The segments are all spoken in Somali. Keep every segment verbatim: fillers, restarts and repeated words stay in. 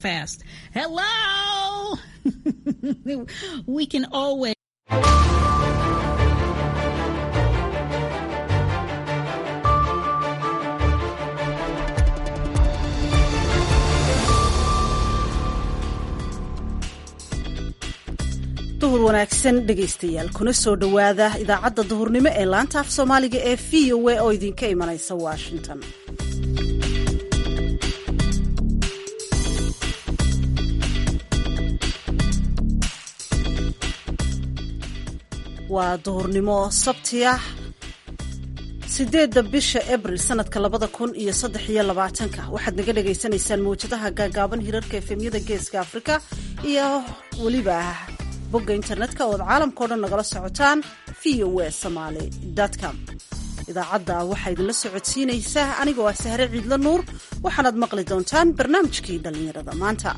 Fast. Hello! We can always. duhur wanaagsan dhegaystayaal kuna soo dhowaada idaacadda duhurnimo ee laanta af soomaaliga ee v o a oo idinka imanaysa washington. waa duhurnimo sabti ah sideedda bisha abril sanadka labada kun iyo saddex iyo labaatanka waxaad naga dhagaysanaysaan mawjadaha gaagaaban hirarka efemyada geeska afrika iyo weliba bogga internetka ood caalamkao dhan nagala socotaan v o a somaly com. idaacadda waxaa idinla socodsiinaysaa anigoo ah sahre ciidla nuur waxaanaad maqli doontaan barnaamijkii dhallinyarada maanta.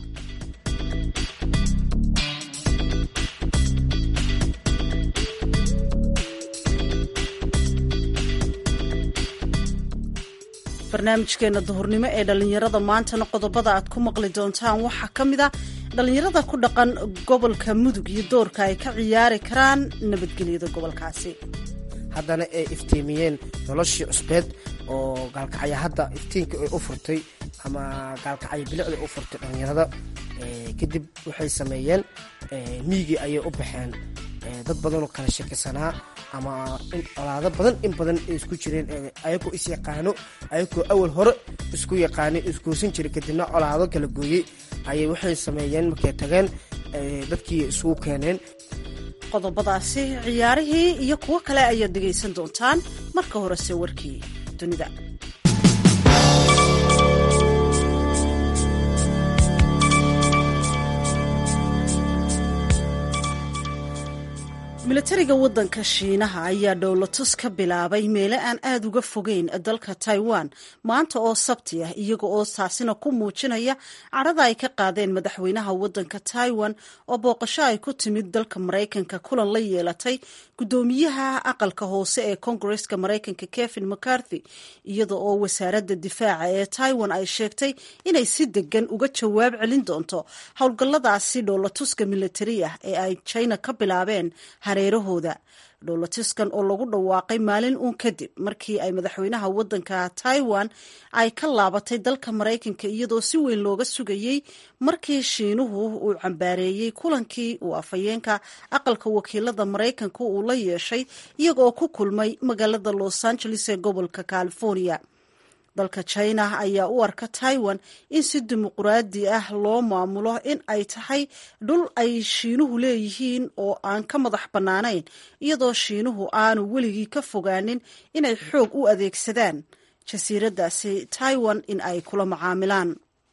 barnaamijkeena duhurnimo ee dhallinyarada maantana qodobada aad ku maqli doontaan waxaa ka mid a dhallinyarada ku dhaqan gobolka mudug iyo doorka ay ka ciyaari karaan nabadgelyada gobolkaasi. haddana ay iftiimiyeen noloshii cusbeed oo gaalkacya hadda iftiinka ay u furtay ama gaalkacya bilicda u furtay dhallinyarada kadib waxay sameeyeen miigii ayay u baxeen dad badanoo kala sheekaysanaa ama colaado badan in badan ay isku jireen ayagoo is yaqaano ayagoo awal hore isku yaqaanay isguursan jiray kadibna colaado kala gooyey ayay waxay sameeyeen markay tageen dadkii isugu keeneen. qodobadaasi ciyaarihii iyo kuwo kale ayaad dhegaysan doontaan marka horese warkii dunida. milatariga waddanka shiinaha ayaa dhowlatus ka bilaabay meelo aan aada uga fogeyn dalka taiwan maanta oo sabti ah iyaga oo taasina ku muujinaya cadhada ay ka qaadeen madaxweynaha waddanka taiwan oo booqasho ay ku timid dalka maraykanka kulan la yeelatay guddoomiyaha aqalka hoose ee koongareska maraykanka kevin mccarthy iyada oo wasaaradda difaaca ee taiwan ay sheegtay inay si degan uga jawaab celin doonto howlgalladaasi dhowlatuska milatari ah ee ay china ka bilaabeen hareerahooda. dhowlatuskan oo lagu dhawaaqay maalin uun kadib markii ay madaxweynaha waddanka taiwan ay ka laabatay dalka maraykanka iyadoo si weyn looga sugayey markii shiinuhu uu cambaareeyey kulankii uu afhayeenka aqalka wakiilada maraykanka uu la yeeshay iyaga oo ku kulmay magaalada los angeles ee gobolka california. dalka china ayaa u arka taiwan in si dimuqraadi ah loo maamulo in ay tahay dhul ay shiinuhu leeyihiin oo aan ka madax bannaanayn iyadoo shiinuhu aanu weligii ka fogaanin inay xoog u adeegsadaan jasiiraddaasi taiwan in ay kula macaamilaan.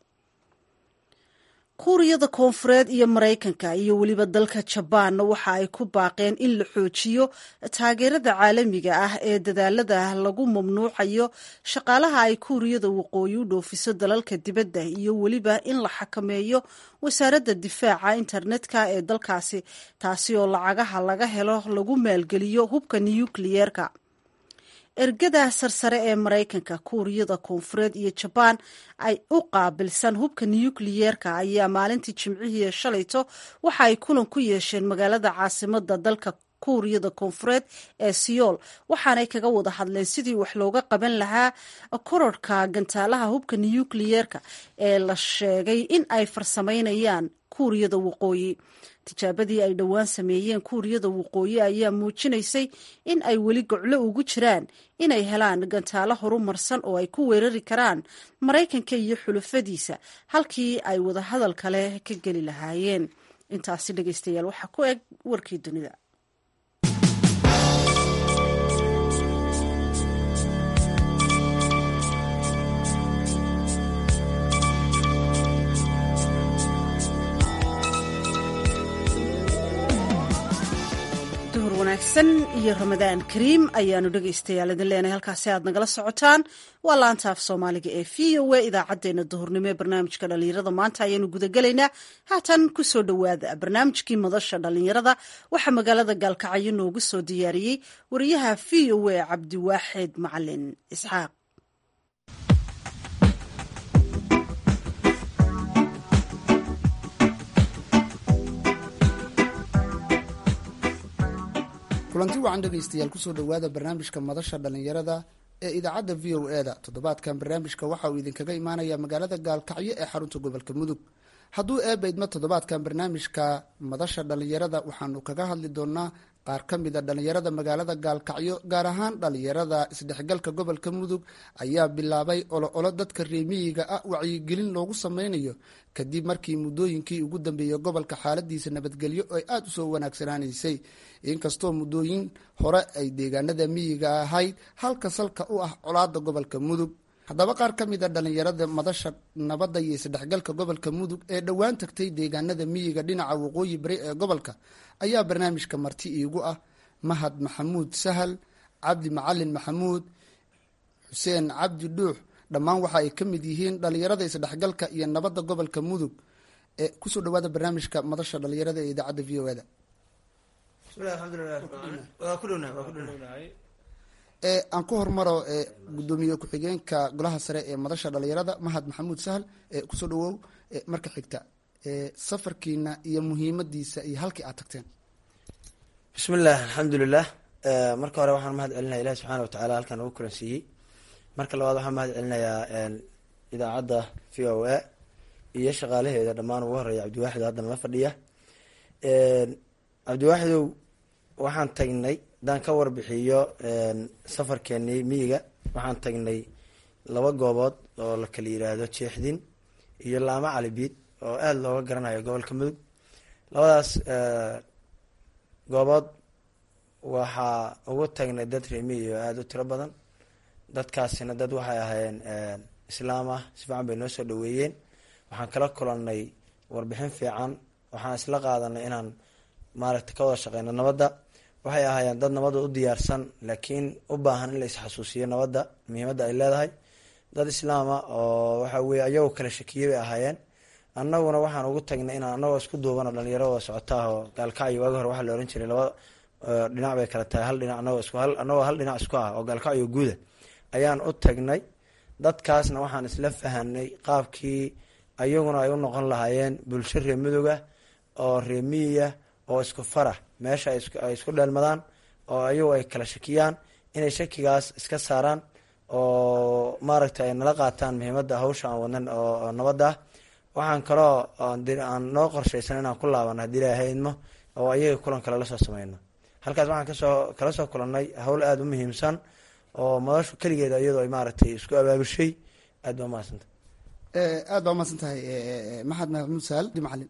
kuuriyada koonfureed iyo maraykanka iyo weliba dalka jabaanna waxa ay ku baaqeen in la xoojiyo taageerada caalamiga ah ee dadaalada lagu mamnuucayo shaqaalaha ay kuuriyada waqooyi u dhoofiso dalalka dibadda iyo weliba in la xakameeyo wasaaradda difaaca internetka ee dalkaasi taasi oo lacagaha laga helo lagu maalgeliyo hubka nukliyeerka. ergada sarsare ee maraykanka kuuriyada koonfureed iyo jabaan ay u qaabilsan hubka nukliyeerka ayaa maalintii jimcihii shalayto waxa ay kulan ku yeesheen magaalada caasimada dalka kuuriyada koonfureed ee siyool waxaanay kaga wada hadleen sidii wax looga qaban lahaa kororhka gantaalaha hubka nukliyeerka ee la sheegay in ay farsamaynayaan kuuriyada waqooyi. tijaabadii ay dhowaan sameeyeen kuuriyada waqooyi ayaa muujinaysay in ay weli goclo ugu jiraan inay helaan gantaalo horumarsan oo ay ku weerari karaan maraykanka iyo xulafadiisa halkii ay wadahadal kale ka geli lahaayeen. intaasi dhegaystayaal waxaa ku eg warkii dunida. wanaagsan iyo ramadaan kariim ayaanu dhegaystayaal idin leenahay halkaasi aad nagala socotaan waa laanta af soomaaliga ee v o a idaacadeena duhurnimo ee barnaamijka dhalinyarada maanta ayaanu gudagelaynaa. haatan kusoo dhowaada barnaamijkii madasha dhalinyarada waxaa magaalada gaalkacyo noogu soo diyaariyey wariyaha v o a cabdiwaaxid macalin isxaaq. kulanti wacan dhegaystayaal kusoo dhawaada barnaamijka madasha dhalinyarada ee idaacadda v o e da toddobaadkan barnaamijka waxa uu idinkaga imaanaya magaalada gaalkacyo ee xarunta gobolka mudug hadduu eebaydma toddobaadkan barnaamijka madasha dhalinyarada waxaanu kaga hadli doonaa qaar ka mida dhalinyarada magaalada gaalkacyo gaar ahaan dhalinyarada isdhexgalka gobolka mudug ayaa bilaabay olo-olo dadka reemiyiga ah wacyigelin loogu sameynayo kadib markii muddooyinkii ugu dambeeyey gobolka xaaladiisa nabadgelyo ay aada usoo wanaagsanaanaysay inkastoo muddooyin hore ay deegaanada miyiga ahayd halka salka u ah colaada gobolka mudug haddaba qaar ka mid a dhalinyarada madasha nabadda iyo isdhexgalka gobolka mudug ee dhowaan tagtay deegaanada miyiga dhinaca waqooyi bari ee gobolka ayaa barnaamijka marti iigu ah mahad maxamuud sahal cabdi macalin maxamuud xuseen cabdi dhuux dhammaan waxa ay ka mid yihiin dhalinyarada isdhexgalka iyo nabadda gobolka mudug ee kusoo dhawaada barnaamijka madasha dhalinyarada ee idaacadda v o e da ee aan ku hormaro ee gudoomiye ku-xigeenka golaha sare ee madasha dhalinyarada mahad maxamuud sahal ee kusoo dhawow marka xigta ee safarkiina iyo muhiimadiisa iyo halkii aad tagteen. bismillaah alxamdulilah. marka hore waxaan mahad celinaya ilahi subxaana watacaala halkan ugu kulansiiyey. marka labaad waxaan mahad celinayaa idaacadda v o a iyo shaqaalaheeda dhammaan ugu horeeya cabdiwaaxid haddana la fadhiya. cabdiwaaxidow waxaan tagnay haddaan ka warbixiyo safarkeenii miyiga waxaan tagnay laba goobood oo la kala yiraahdo jeexdin iyo laamo calibiid oo aada looga garanayo gobolka mudug. labadaas goobood waxaa ugu tagnay dad reemiyi oo aada u tiro badan. dadkaasina dad waxay ahaayeen islaam ah, si fiican bay noo soo dhaweeyeen. waxaan kala kulanay warbixin fiican, waxaan isla qaadanay inaan maaragta ka wada shaqeyno nabadda. waxay ahaayeen dad nabadda u diyaarsan laakiin u baahan in la isxasuusiyo nabadda muhiimadda ay leedahay. dad islaama oo waxa weye ayagoo kala shakiyey bay ahaayeen. annaguna waxaan ugu tagnay inaan anagoo isku duubano dhalinyarada socotaah oo gaalkacyo waagi hore waxaa la ohan jiray laba dhinac bay kala tahay, hal dhinac anagoo isku hal anagoo hal dhinac isku ah oo gaalkacyo guuda ayaan u tagnay. dadkaasna waxaan isla fahanay qaabkii ayaguna ay u noqon lahaayeen bulsho reer muduga oo reemiyiya oo isku farah meesha ay isku dheelmadaan oo ayagu ay kala shakiyaan inay shakigaas iska saaraan oo maaragta ay nala qaataan muhiimadda hawsha aan wadnan oo nabadda ah. waxaan kaloo aan noo qorshaysan inaan ku laabano haddii ilaahay idmo oo ayaga kulan kale lasoo sameyno. halkaas waxaan kasoo kala soo kulanay hawl aada u muhiimsan oo madashu keligeeda iyadoo ay maaragtay isku abaabushay. aad baa umahadsanta aada baa umahadsan tahay maxamed maxamuud sahal macalin.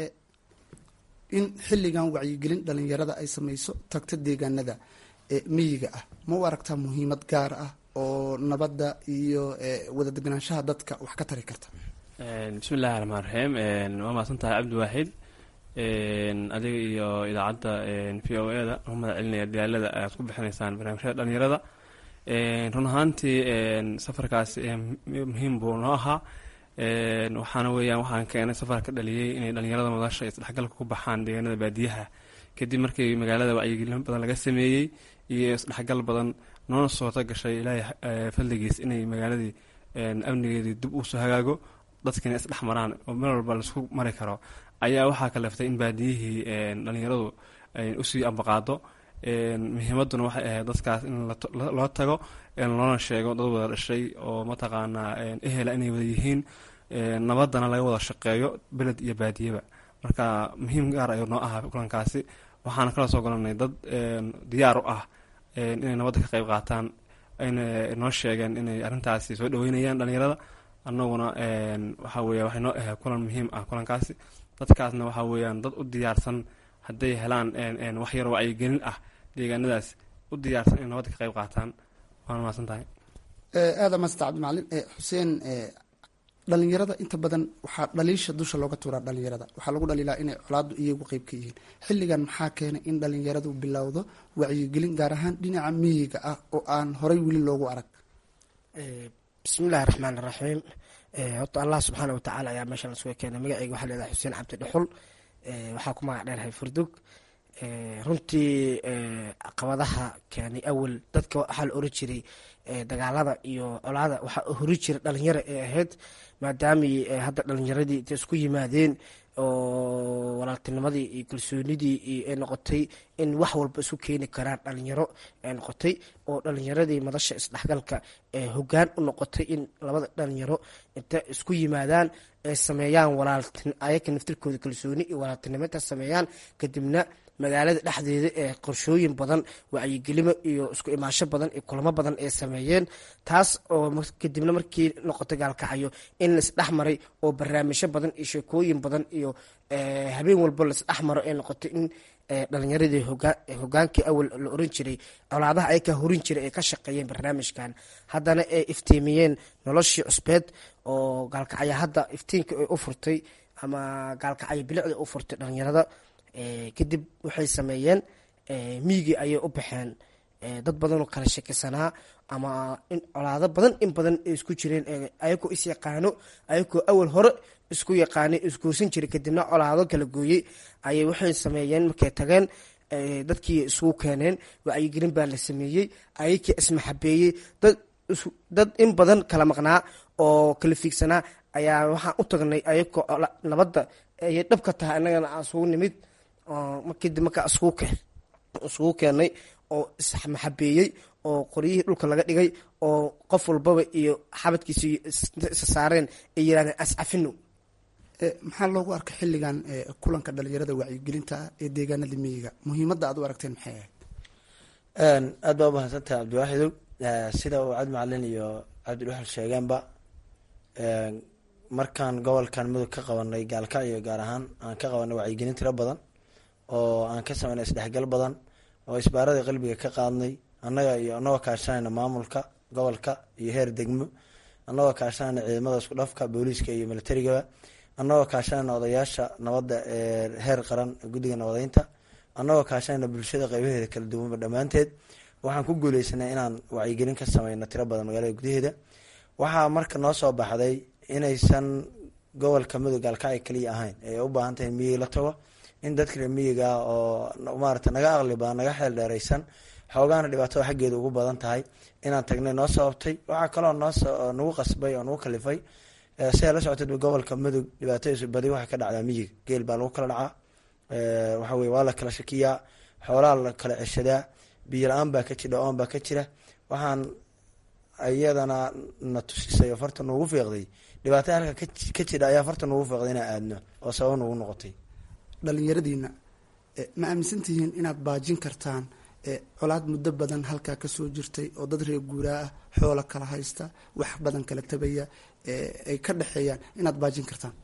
in xilligan wacyigelin dhalinyarada ay sameyso tagta deegaanada miyiga ah ma u aragtaa muhiimad gaar ah oo nabadda iyo wada deganaanshaha dadka wax ka tari karta? bismillahi raxmaan raxiim. waa mahadsan tahay cabdiwaaxid. adiga iyo idaacadda v o e da u mahad celinaya dadaalada aad ku bixinaysaan barnaamijyada dhalinyarada. run ahaantii safarkaas muhiim buu noo ahaa. waxaana weeyaan waxaan keenay safar ka dhaliyey inay dhalinyarada madasha isdhexgalka ku baxaan deegaanada baadiyaha kadib markii magaalada wacyigelin badan laga sameeyey iyo isdhexgal badan noona soota gashay ilaahay fadligiis inay magaaladii amnigeedii dib usoo hagaago dadkina isdhex maraan oo meel walba laisku mari karo ayaa waxaa kaleeftay in baadiyihii dhalinyaradu usii ambaqaado. muhiimaduna waxay ahayd dadkaas in loo tago loona sheego dad wada dhashay oo mataqaanaa ehela inay wada yihiin, nabadana laga wada shaqeeyo beled iyo baadiyaba. marka muhiim gaar ayuu noo ahaa kulankaasi. waxaana kala soo golanay dad diyaar u ah inay nabadda ka qayb qaataan, ayna noo sheegeen inay arrintaasi soo dhaweynayaan dhalinyarada. annaguna waxaa weya waxay noo ahayd kulan muhiim ah kulankaasi. dadkaasna waxaa weeyaan dad u diyaarsan hadday helaan wax yar wacyigelin ah deegaanadaas u diyaarsan inay nabadda ka qayb qaataan. waana mahadsan tahay. aada maasanta cabdimacalin. xuseen, dhalinyarada inta badan waxaa dhaliisha dusha looga tuuraa dhalinyarada, waxaa lagu dhaliilaa inay colaadu iyagu qeyb ka yihiin. xilligan maxaa keenay in dhalinyaradu bilowdo wacyigelin gaar ahaan dhinaca miyiga ah oo aan horay weli loogu arag? bismillahi raxmaan raxiim. horta allah subxaana watacaala ayaa meeshaan isuga keenay. magaceyga waxaa leedahay xuseen cabdi dhuxul. waxaa ku magac dheerahay furdug. runtii caqabadaha keenay awal dadka waxaa la oran jiray dagaalada iyo colaada waxaa hori jira dhalinyaro ee ahayd maadaamay hadda dhalinyaradii intay isku yimaadeen oo walaaltinimadii iyo kalsoonidii ay noqotay in wax walba isu keeni karaan dhalinyaro ay noqotay oo dhalinyaradii madasha isdhexgalka ee hogaan u noqotay in labada dhalinyaro inta isku yimaadaan ay sameeyaan walaaltin ayaka naftirkooda kalsooni iyo walaaltinimo inta sameeyaan kadibna magaalada dhexdeeda ee qorshooyin badan wacyigelimo iyo isku imaasho badan iyo kulamo badan ay sameeyeen taas oo kadibna markii noqotay gaalkacyo in laisdhex maray oo barnaamijyo badan iyo sheekooyin badan iyo habeen walba laisdhex maro ay noqotay in dhalinyaradii hogaankii awal la oran jiray colaadaha ay ka horin jiray ay ka shaqeeyeen barnaamijkan haddana ay iftiimiyeen noloshii cusbeed oo gaalkacyo hadda iftiinka ay u furtay ama gaalkacyo bilicda u furtay dhalinyarada kadib waxay sameeyeen miigii ayay u baxeen dad badanoo kala shekisanaa ama in colaado badan in badan ay isku jireen ayagoo is yaqaano ayagoo awal hore isku yaqaanay isguursan jiray kadibna colaado kala gooyey ayay waxay sameeyeen markay tageen dadkii isugu keeneen wacyigelin baa la sameeyey ayakii ismaxabeeyey dad dad in badan kala maqnaa oo kala fiigsanaa ayaa waxaan u tagnay ayagoo nabadda ayay dhab ka tahay annagana aan isugu nimid kadib markaa isugu keenay oo ismaxabeeyey oo qoryihii dhulka laga dhigay oo qof walbaba iyo xabadkiisa isa saareen ay yirahdeen ascafino. maxaa loogu arkay xilligan kulanka dhalinyarada wacyigelinta ee deegaanada miyiga muhiimadda aad u aragteen maxay ahayd? aad baa umahadsantahay cabdiwaaxidow sida uu cabdi macalin iyo cabdilwaxal sheegeenba markaan gobolkan mudug ka qabanay gaalkacyo gaar ahaan aan ka qabanay wacyigelin tiro badan oo aan ka sameynay isdhexgal badan oo isbaaradii qalbiga ka qaadnay annaga iyo anagoo kaashanayna maamulka gobolka iyo heer degmo anagoo kaashanayna ciidamada isku dhafka booliiska iyo militarigaba anagoo kaashanayna odayaasha nabadda ee heer qaran guddiga nabadeynta anagoo kaashanayna bulshada qeybaheeda kala duwanba dhammaanteed waxaan ku guuleysanay inaan wacyigelin ka sameyno tiro badan magaalada gudaheeda. waxaa marka noo soo baxday inaysan gobolka mudug gaalkacyo kaliya ahayn ay u baahan tahay miyiga la tago in dadka reer miyiga oo maarata naga aqli badan naga xeel dheereysan xoogaana dhibaatada xaggeeda ugu badan tahay inaan tagnay noo sababtay. waxaa kaloo noo nagu qasbay oo nagu kalifay siday la socotay gobolka mudug dhibaatadiisu badi waxay ka dhacdaa miyiga geel baa lagu kala dhacaa waxa weye waa la kala shakiyaa xoolaa la kala ceshadaa biyo la-aan baa ka jira oon baa ka jira waxaan iyadana na tusisay oo farta noogu fiiqday dhibaatada halka ka jira ayaa farta noogu fiiqday inaan aadno oo sabab noogu noqotay. dhalinyaradiina ma aaminsantihiin inaad baajin kartaan colaad muddo badan halkaa kasoo jirtay oo dad reer guuraa ah xoolo kala haysta wax badan kala tabaya ay ka dhexeeyaan inaad baajin kartaan?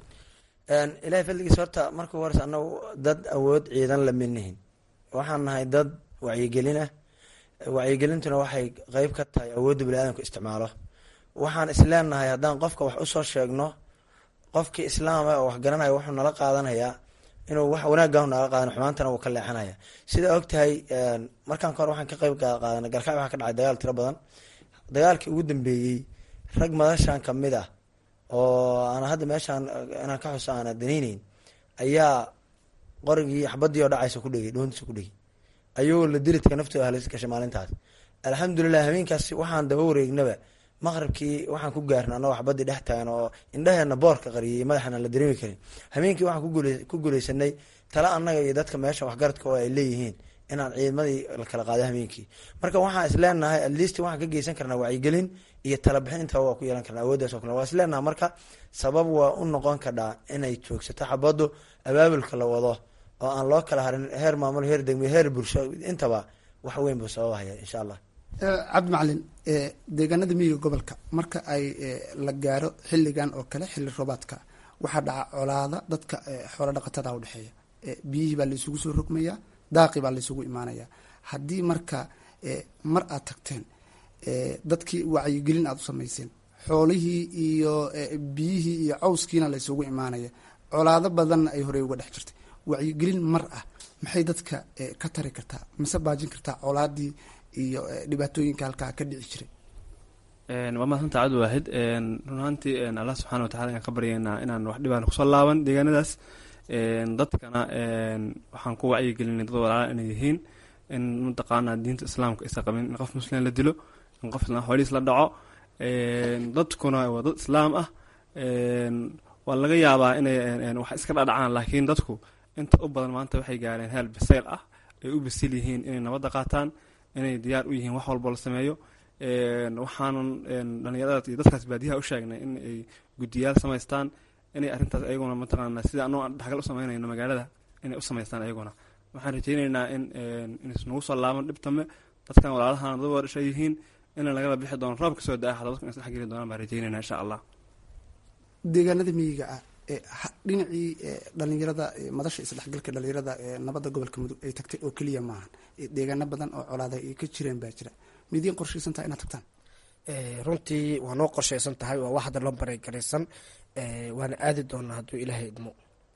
ilahay fadligiisa horta marka ugu horeysa anagu dad awood ciidan lamidnihin waxaan nahay dad wacyigelin ah wacyigelintuna waxay qeyb ka tahay awoodda bani-aadamka isticmaalo. waxaan isleenahay haddaan qofka wax usoo sheegno qofkii islaama oo wax garanaya wuxuu nala qaadanayaa inuu wax wanaagah naga qaadan xumaantana wuu ka leexanaya. sidaa og tahay markaan ka hor waxaan ka qeyb qaadanay galkacyo waxaa ka dhacay dagaal tiro badan. dagaalkii ugu dambeeyey rag madashan kamid ah oo aan hadda meeshaan inaan ka xuso aana danayneyn ayaa qorigii xabadii oo dhacaysa ku dhegay dhoontiisa ku dhegay ayagoo la diridka naftooda halis gashay maalintaas. alxamdulilah habeenkaas waxaan daba wareegnaba maqribkii waxaan ku gaarna anagoo xabadii dhex taagan oo indhaheena boorka qariyay madaxana la dareemi karin. habeenkii waxaan ku guuleysanay tala annaga iyo dadka meesha waxgaradka oo ay leeyihiin inaan ciidamadii la kala qaaday habeenkii. marka waxaan isleenahay atleast waxaan ka geysan karnaa wacyigelin iyo talabixin intaba waa ku yeelan karnaa awooddaas oo kale waa isleenaha marka sabab waa u noqon kadhaa inay joogsato xabaddu abaabulka la wado oo aan loo kala harin heer maamul heer degmiye heer bulsho intaba wax weyn buu sababahaya insha allah. cabdi macalin deegaanada miyiga gobolka marka ay la gaaro xilligan oo kale xilli roobaadka waxaa dhaca colaada dadka xoolo dhaqatada udhexeeya biyihii baa laysugu soo rogmayaa daaqi baa laysugu imaanaya. haddii marka mar aad tagteen dadkii wacyigelin aada u samayseen xoolihii iyo biyihii iyo cawskiina laysugu imaanaya colaado badanna ay horey uga dhex jirtay wacyigelin mar ah maxay dadka ka tari kartaa mise baajin kartaa colaadii iyo dhibaatooyinka halkaa ka dhici jiray? waa mahadsantaa cabdi waahid run ahaantii allah subxaana watacala ayaan ka baryaynaa inaan wax dhibaan kusoo laaban deegaanadaas dadkana waxaan ku wacyigelinay dad walaala inay yihiin in mataqaanaa diinta islaamka isa qabin in qof muslim la dilo in qof islaan xoolihiis la dhaco dadkuna waa dad islaam ah waa laga yaabaa inay wax iska dhadhacaan laakiin dadku inta u badan maanta waxay gaareen heel bisayl ah ay u bisil yihiin inay nabadda qaataan inay diyaar u yihiin wax walbo la sameeyo waxaanan dhalinyarada iyo dadkaas baadiyaha u sheegnay in ay guddiyaal samaystaan inay arrintaas ayaguna mataqaana sida anoo aan dhexgal u samaynayno magaalada inay u samaystaan ayaguna waxaan rajaynaynaa in inaysnagu soo laaban dhibtame dadkan walaalahan dad waa dhashay yihiin in lagala bixi doono roob kasoo da-a hada dadku inay dhexgeli doonaan baan rajaynayna insha allah deegaanada miyiga ah dhinacii dhalinyarada madasha isdhexgalka dhalinyarada nabadda gobolka mudug ay tagtay oo keliya maahan deegaano badan oo colaaday ay ka jireen baa jira midiin qorshaysan tahay inaad tagtaan runtii waa noo qorshaysan tahay waa wax hadda loo bareegaraysan waana aadi doonaa hadduu ilaahay idmo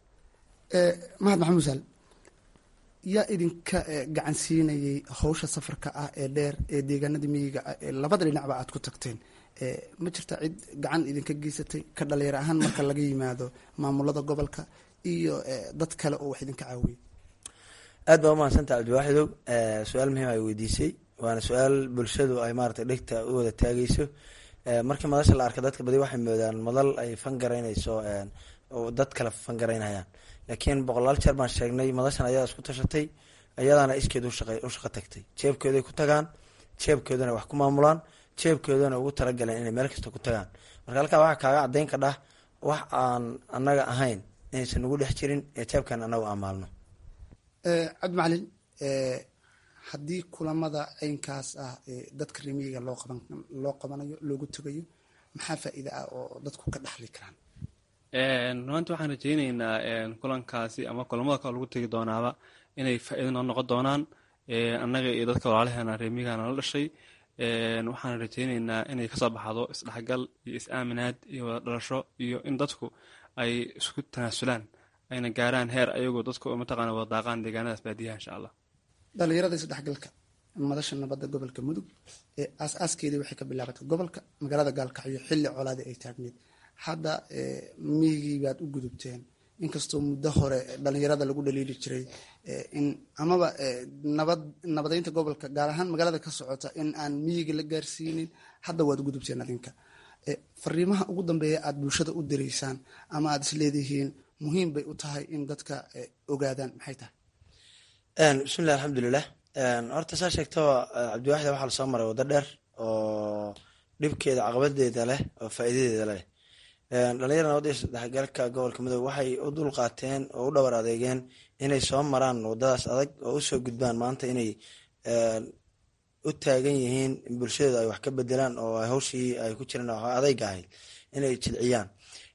mahad maxamuud saal yaa idinka gacan siinayay hawsha safarka ah ee dheer ee deegaanada miyiga ah ee labada dhinacba aad ku tagteen ma jirta cid gacan idinka geysatay ka dhalinyaro ahaan marka laga yimaado maamulada gobolka iyo dad kale oo wax idinka caawiyay aad baa umahadsantaha cabdiwaaxidow su-aal muhiim ay weydiisay waana su-aal bulshadu ay maaragtay dhegta u wada taagayso markii madasha la arka dadka badi waxay moodaan madal ay fangaraynayso dad kale fangaraynayaan laakiin boqolaal jeer baan sheegnay madashan ayaa isku tashatay ayadaana iskeed u shaqo tagtay jeebkooday ku tagaan jeebkoodana wax ku maamulaan jeebkoodana ugu talagaleen inay meel kasta ku tagaan marka halkaa waxaa kaaga caddayn ka dhah wax aan annaga ahayn inaysan nagu dhex jirin ee jeebkan annagu amaalno cabdi macalin haddii kulamada aynkaas ah dadka rimiyiga loo qaban loo qabanayo loogu tegayo maxaa faa-iida ah oo dadku ka dhaxli karaan rumaanti waxaan rajaynaynaa kulankaasi ama kulamada kale lagu tegi doonaaba inay faa-iida noo noqon doonaan annaga iyo dadka walaalaheena reemiyigana la dhashay waxaan rajaynaynaa inay kasoo baxdo isdhexgal iyo is-aaminaad iyo wada dhalasho iyo in dadku ay isku tanaasulaan ayna gaaraan heer ayagoo dadku mataqaana wada daaqaan deegaanadaas baadiyaha insha allah dhalinyarada isdhexgalka madasha nabadda gobolka mudug ee aas-aaskeedii waxay ka bilaabatay gobolka magaalada gaalkacyo xilli colaadii ay taagneed hadda miyigii baad u gudubteen inkastoo muddo hore dhalinyarada lagu dhaliili jiray in amaba nabad nabadeynta gobolka gaar ahaan magaalada ka socota in aan miyiga la gaarsiinin hadda waad gudubteen adinka fariimaha ugu dambeeya aada bulshada u direysaan ama aada isleedihiin muhiim bay u tahay in dadka ogaadaan maxay tahay bismillahi alxamdulilah horta saa sheegtaba cabdiwaaxid waxaa lasoo maray waddo dheer oo dhibkeeda caqabadeeda leh oo faa-iidadeeda leh dhalinyarada nabadda isdhexgalka gobolka mudug waxay u dul qaateen oo u dhowr adeegeen inay soo maraan waddadaas adag oo usoo gudbaan maanta inay u taagan yihiin in bulshadooda ay wax ka bedelaan oo hawshii ay ku jireen adayga ahayd inay jilciyaan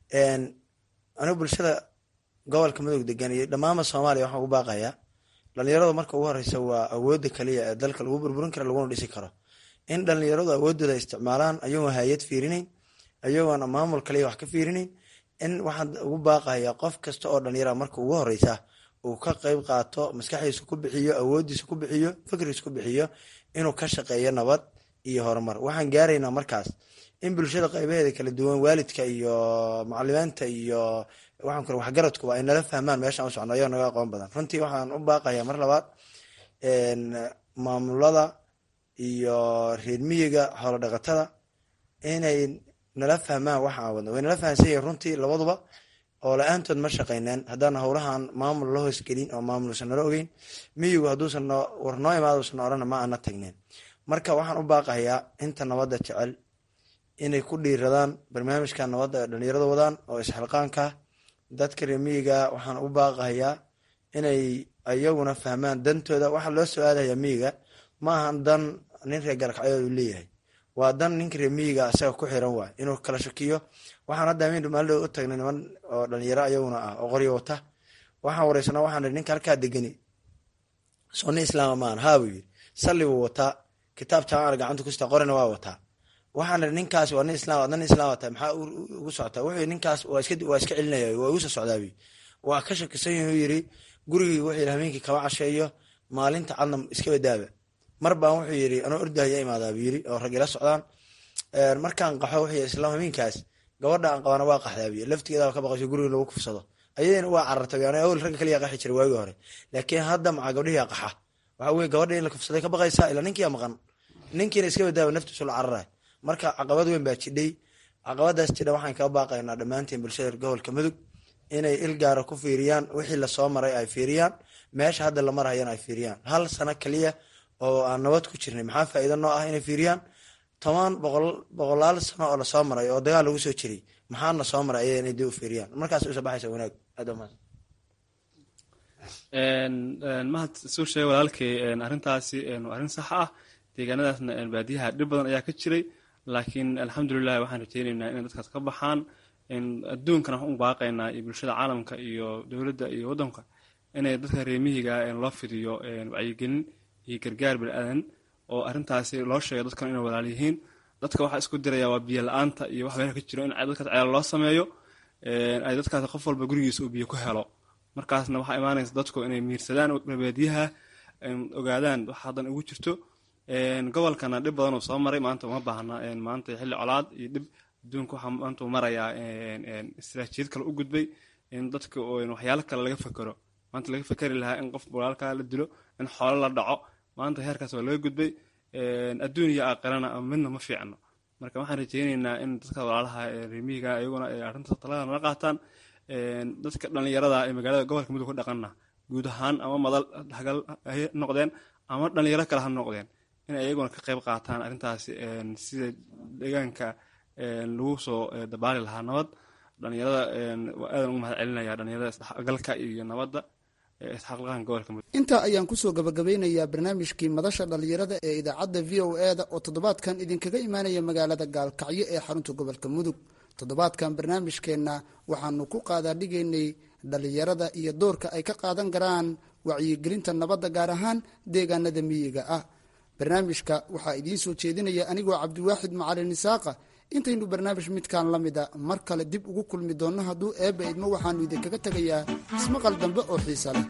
anigu bulshada gobolka mudug degan iyo dhammaanba soomaaliya waxaan ugu baaqayaa dhalinyaradu marka ugu horeysa waa awoodda kaliya ee dalka lagu burburin karo laguna dhisi karo in dhalinyaradu awoodooda ay isticmaalaan ayagoon hay-ad fiirinayn ayagoona maamul kaliya wax ka fiirinayn in waxaan ugu baaqayaa qof kasta oo dhalinyara marka ugu horeysa uu ka qeyb qaato maskaxdiisa ku bixiyo awoodiisa ku bixiyo fikrigiisa ku bixiyo inuu ka shaqeeyo nabad iyo horumar waxaan gaaraynaa markaas in bulshada qeybaheeda kala duwan waalidka iyo macalimiinta iyo waxaan kale waxgaradkuba ay nala fahmaan meeshaan u socno ayagoo naga aqoon badan runtii waxaan u baaqayaa mar labaad maamulada iyo reer miyiga xoolo dhaqatada inay nala fahmaan waxaan wadno way nala fahansan yihin runtii labaduba oo la-aantood ma shaqeyneen haddaan howlahan maamul la hoosgelin oo maamulsan nala ogeyn miyigu hadduusan war noo imaaduusan orana ma ana tagneen marka waxaan u baaqayaa inta nabadda jecel inay ku dhiiradaan barnaamijka nabadda ee dhalinyarada wadaan oo isxilqaanka dadka reer miyiga waxaan u baaqayaa inay ayaguna fahmaan dantooda waxaa loo soo aadayaa miyiga ma ahan dan nin reer gaalkacyood u leeyahay waa dan ninka reer miyiga isaga ku xiran waay inuu kala shakiyo waxaan hadda amin maalidoo u tagnay niman oo dhalinyaro ayaguna ah oo qoryo wata waxaan wareysana waxaan ihi ninka halkaa degani soo nin islaama maahan haa buu yiri salli buu wataa kitaab jaamacana gacanta ku sitaa qorina waa wataa waxaan ihi ninkaas waa nin islaam adna nin islaam tahay maxaa ugu socotaa wuxuu ninkaas waa iska waa iska celinaya waa igu soo socdaabi waa ka shakisan yahay yiri gurigii wuxuu yiri habeenkii kaba casheeyo maalinta cadna iska badaaba mar baan wuxuu yiri anoo ordaya imaadaa buu yiri oo rag ila socdaan markaan qaxo wuxuu islaam habeenkaas gabadha aan qabana waa qaxdaa buu laftigeeda ka baqasho guriga lagu kufsado ayadana waa carartay yani awal rag kaliya qaxi jiray waagii hore laakiin hadda maca gabdhihi qaxa waxa weeye gabadha in la kufsaday ka baqaysaa ilaa ninkii maqan ninkiina iska badaawa naftiisu la cararayo marka caqabad weyn baa jidhay. caqabadaas jidha waxaan kaga baaqaynaa dhammaanteen bulshada gobolka mudug inay il gaara ku fiiriyaan wixii lasoo maray ay fiiriyaan meesha hadda la marhayana ay fiiriyaan. hal sano kaliya oo aan nabad ku jirnay maxaa faa'iido noo ah inay fiiriyaan toban boqol boqolaal sano oo lasoo maray oo dagaal lagu soo jiray maxaana soo maray ayay inay dib u fiiriyaan markaas u sabaxaysa wanaag aad u mahadsan. mahad soo sheegay walaalkay arrintaasi waa arrin sax ah. deegaanadaasna baadiyaha dhib badan ayaa ka jiray laakiin alxamdulilah waxaan rajeyneynaa inay dadkaas ka baxaan. adduunkana waxaan u baaqaynaa iyo bulshada caalamka iyo dowladda iyo waddanka inay dadka reemihiga loo fidiyo wacyigelin iyo gargaar bini-aadan oo arrintaasi loo sheegay dadkan inay walaal yihiin. dadka waxaa isku diraya waa biyo la-aanta iyo wax meelaha ka jiro in dadkaas ceelo loo sameeyo ay dadkaas qof walba gurigiisa uu biyo ku helo. markaasna waxaa imaanaysa dadku inay miirsadaan baadiyaha ogaadaan wax haddan ugu jirto. gobolkana dhib badan uu soo maray maanta uma baahna maanta xilli colaad iyo dhib adduunka waxaa maanta uu marayaa istiraatiijiyad kale u gudbay in dadka waxyaalo kale laga fekero. maanta laga fekeri lahaa in qof walaalkaa la dilo in xoolo la dhaco maanta heerkaas waa laga gudbay. adduun iyo aakhirana midna ma fiicno. marka waxaan rajeyneynaa in dadka walaalaha reemihiga iyaguna ay arrintaas talada nala qaataan. dadka dhalinyarada ee magaalada gobolka mudug ku dhaqana guud ahaan ama madal hagal ay noqdeen ama dhalinyaro kale ha noqdeen in iyaguna ka qayb qaataan arrintaasi sida deegaanka lagu soo dabaali lahaa nabad. dhalinyarada waa aadan ugu mahad celinaya dhalinyarada isdhexgalka iyo nabadda isxaqlaqan gobolka mudug. intaa ayaan kusoo gabagabeynayaa barnaamijkii madasha dhalinyarada ee idaacadda v o e da oo toddobaadkan idinkaga imaanaya magaalada gaalkacyo ee xarunta gobolka mudug. toddobaadkan barnaamijkeenna waxaanu ku qaadaadhigaynay dhalinyarada iyo doorka ay ka qaadan karaan wacyigelinta nabadda gaar ahaan deegaanada miyiga ah. barnaamijka waxaa idiin soo jeedinaya anigoo cabdiwaaxid macalin isaaqa. intaynu barnaamij midkaan la mida mar kale dib ugu kulmi doonno hadduu eebba idmo waxaanu idinkaga tegayaa ismaqal dambe oo xiisa leh.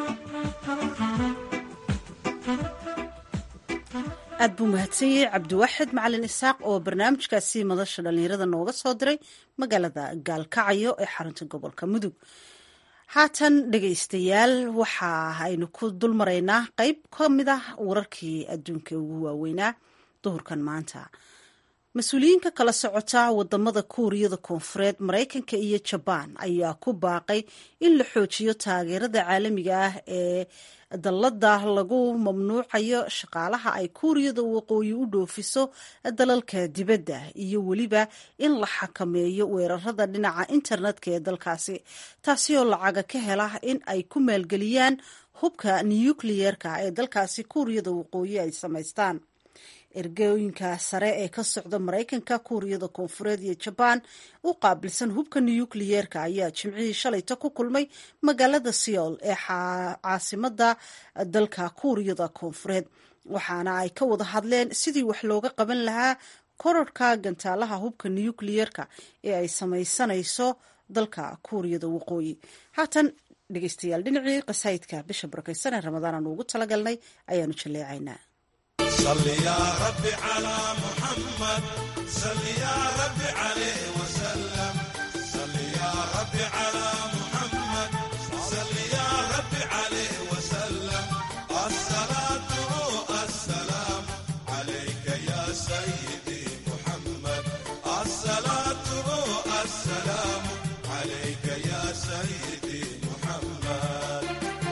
aad buu mahadsan yahay cabdiwaaxid macalin isaaq oo barnaamijkaasi madasha dhalinyarada nooga soo diray magaalada gaalkacyo ee xarunta gobolka mudug. haatan dhegaystayaal waxa aynu ku dul maraynaa qeyb ka mid ah wararkii adduunka ugu waaweynaa duhurkan maanta. mas-uuliyiin ka kala socota wadamada kuuriyada koonfureed maraykanka iyo jabaan ayaa ku baaqay in la xoojiyo taageerada caalamiga ah ee dallada lagu mamnuucayo shaqaalaha ay kuuriyada waqooyi u dhoofiso dalalka dibadda iyo weliba in la xakameeyo weerarada dhinaca internetka ee dalkaasi taasi oo lacaga ka hela in ay ku maalgeliyaan hubka nukliyeerka ee dalkaasi kuuriyada waqooyi ay samaystaan. ergooyinka sare ee ka socda maraykanka kuuriyada koonfureed iyo jabaan u qaabilsan hubka nukliyeerka ayaa jimcihii shalayta ku kulmay magaalada seoul ee caasimada dalka kuuriyada koonfureed waxaana ay ka wada hadleen sidii wax looga qaban lahaa kororhka gantaalaha hubka nukliyeerka ee ay samaysanayso dalka kuuriyada waqooyi. haatan dhegeystayaal dhinacii qasaydka bisha barakeysan ee ramadaan aanu ugu talagalnay ayaanu jaleecaynaa. صل يا رب على محمد صل يا رب عليه وسلم صل يا رب على محمد صل يا رب عليه وسلم الصلاة والسلام عليك يا سيدي محمد الصلاة والسلام عليك يا سيدي محمد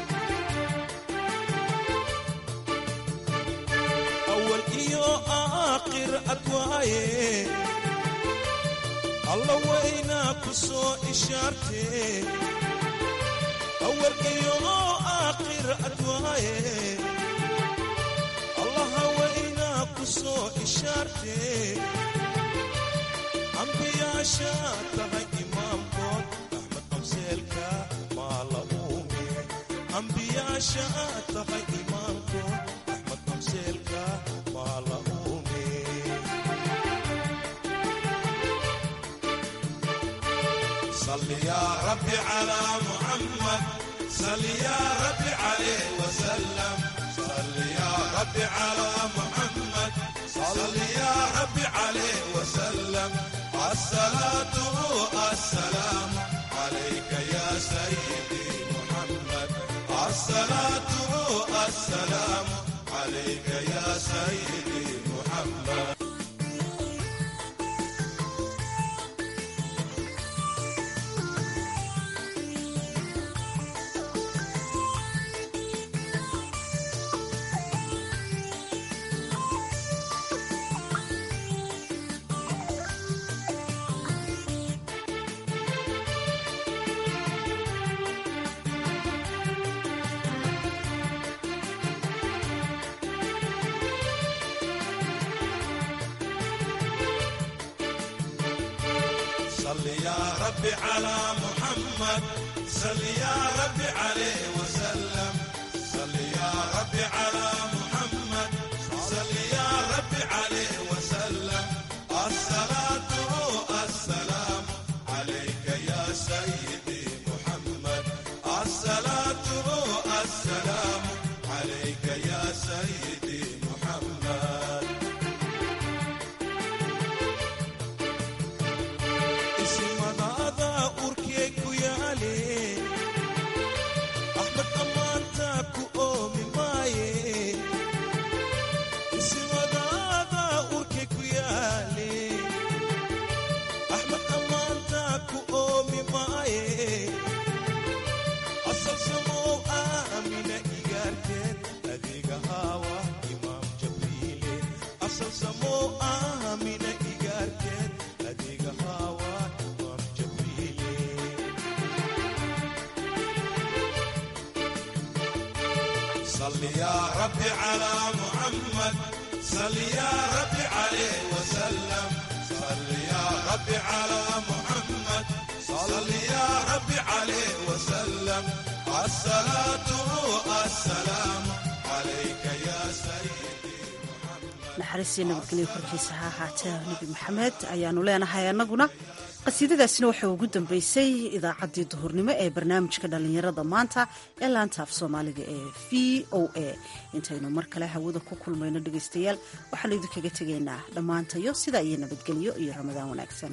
آخر أدواye الله وينا كسو إشارتي أول يوم آخر أدواye الله وينا كسو إشارتي أنبياء شاتها إمام قد أحمد أمسيلك ما لأومي أنبياء شاتها إمام قد أحمد أمسيلك ما لأومي صل يا ربي على محمد صل يا ربي عليه وسلم صل يا ربي على محمد صل يا ربي عليه وسلم الصلاة والسلام عليك يا سيدي محمد الصلاة والسلام عليك يا سيدي محمد محمد صل يا ربي على محمد صل يا ربي عليه وسلم صل يا ربي على محمد صل يا ربي عليه وسلم الصلاة السلام عليك يا سيدي محمد الصلاة السلام عليك يا سيدي محمد صل يا ربي على محمد صل يا ربي عليه وسلم صل يا ربي على محمد صل يا ربي عليه وسلم الصلاة السلام عليك يا سيدي naxariistii nabadgelyo korkiisa ha ahaatee nebi maxamed ayaanu leenahay annaguna qasiidadaasina waxay ugu dambeysay idaacaddii duhurnimo ee barnaamijka dhallinyarada maanta ee laanta af soomaaliga ee v o a intaynu mar kale hawada ku kulmayno dhegaystayaal waxaanu idinkaga tegaynaa dhammaantayo sidaa iyo nabadgelyo iyo ramadaan wanaagsan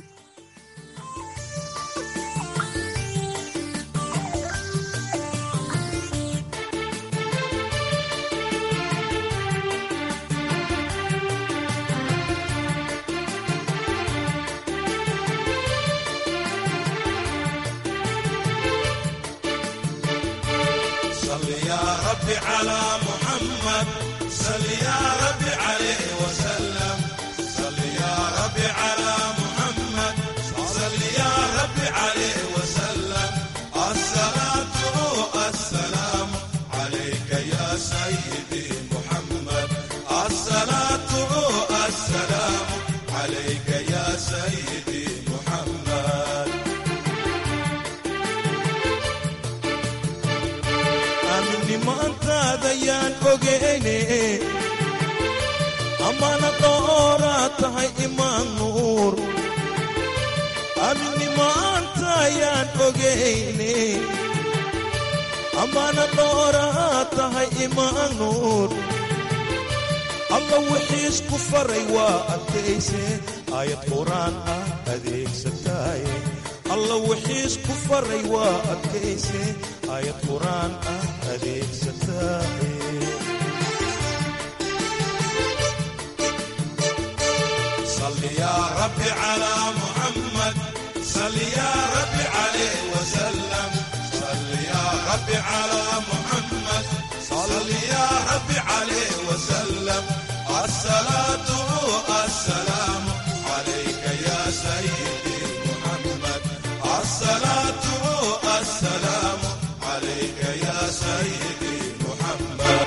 على محمد صل يا ربي عليه وسلم صل يا ربي على محمد صل يا ربي عليه وسلم الصلاة السلام عليك يا سيدي محمد الصلاة السلام عليك يا سيدي محمد أمني ما dayaan ogeyne amana dooraatahay imaan nuur amnimaantayaan ogeyne amana dooraatahay imaan nuur alla wixiis ku faray waa adkayse aayad quraan ah adeegsataaye alla wixiis ku faray waa adkayse aayad quraan ah adeegsataaye صل يا ربي على محمد صل يا ربي عليه وسلم صل يا ربي على محمد صل يا ربي عليه وسلم الصلاة السلام عليك يا سيدي محمد الصلاة السلام عليك يا سيدي محمد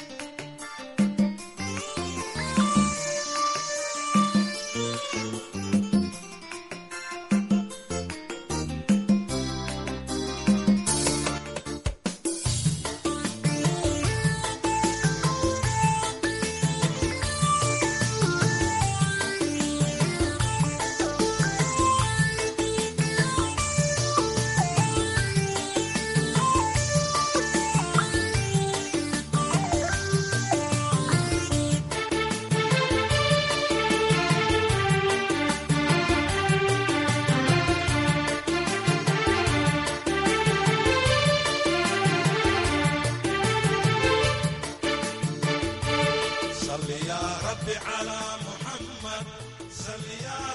صل يا